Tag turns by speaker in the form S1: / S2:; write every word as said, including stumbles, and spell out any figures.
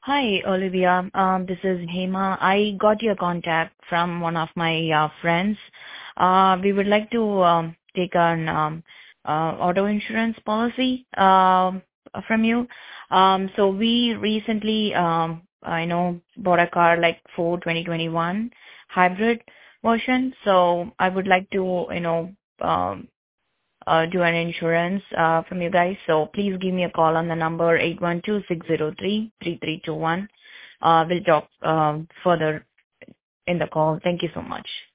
S1: Hi, Olivia. Um, this is Hema. I got your contact from one of my uh, friends. Uh, we would like to um, take an um, uh, auto insurance policy um, from you. Um, so we recently, um, I know, bought a car like for twenty twenty-one hybrid version. So I would like to, you know, um, uh, do an insurance uh, from you guys. So please give me a call on the number eight one two, six zero three, three three two one. Uh, we'll talk um, further in the call. Thank you so much.